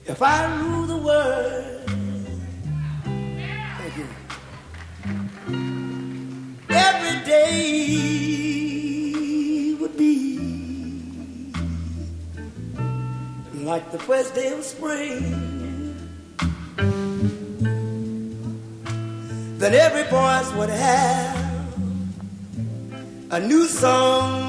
If I rule the world, thank you, every day would be like the first day of spring. Then every voice would have a new song